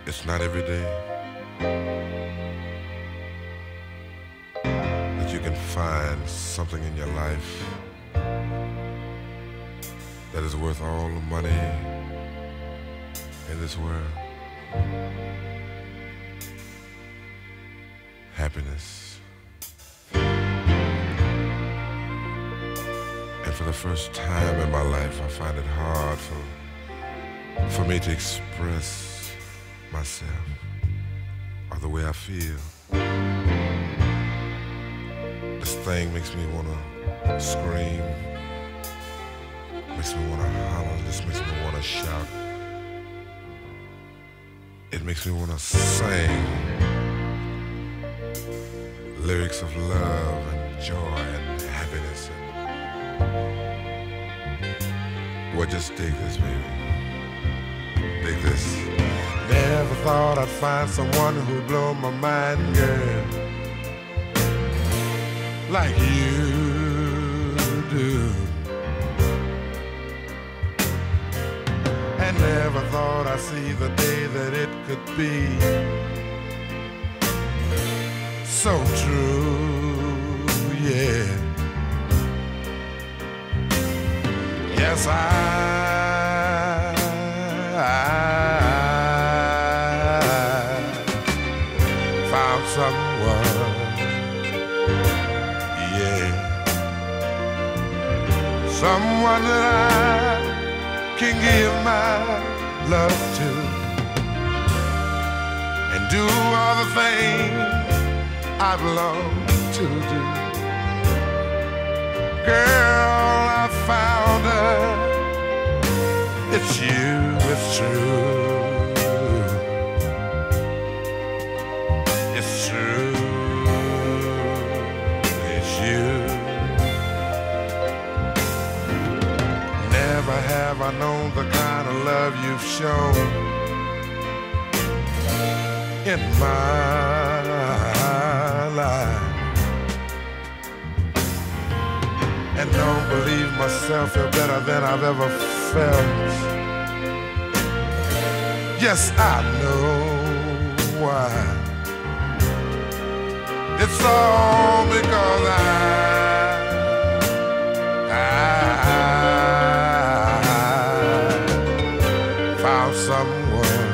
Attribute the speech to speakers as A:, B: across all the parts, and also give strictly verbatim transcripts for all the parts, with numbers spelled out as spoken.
A: It's not every day that you can find something in your life that is worth all the money in this world. Happiness. And for the first time in my life, I find it hard for, for me to express myself or the way I feel. This thing makes me want to scream, makes me want to holler, this makes me want to shout. It makes me want to sing lyrics of love and joy and happiness. And, well, just dig this, baby. Dig this. Never thought I'd find someone who'd blow my mind, girl, like you do. And never thought I'd see the day that it could be so true, yeah. Yes, I, I found someone, yeah, someone that I can give my love to and do all the things I've longed to do. Girl, I found her. It's you, it's true. It's true. It's you. Never have I known the kind of love you've shown in my life. And don't believe myself, feel better than I've ever felt. Yes, I know why. It's all because I, I found someone,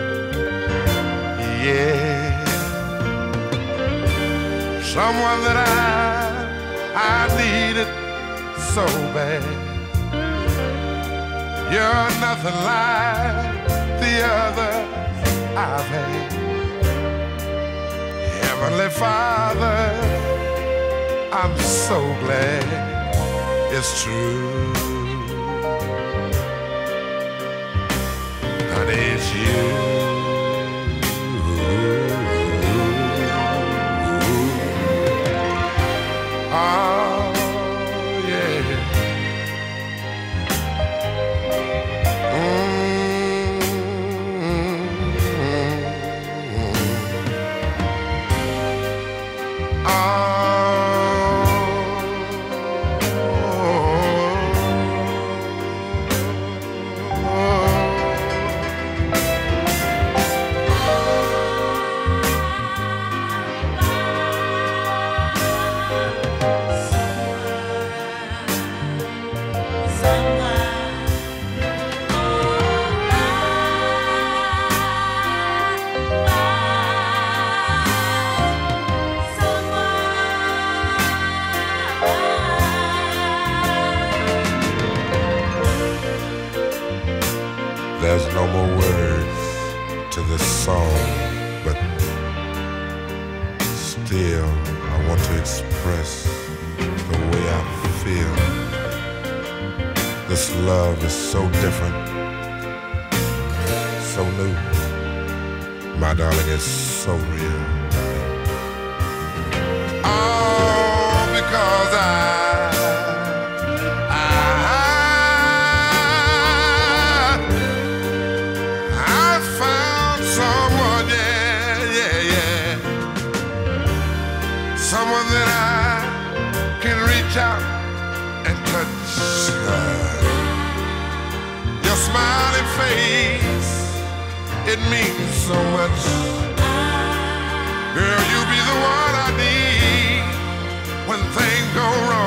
A: yeah, someone that I, I needed so bad. You're nothing like the others I've had. Heavenly Father, I'm so glad it's true. Honey, it's you. Oh, there's no more words to this song, but still I want to express the way I feel. This love is so different, so new. My darling, is so real. All because I someone that I can reach out and touch. Your smiling face it means so much. Girl, you be the one I need when things go wrong.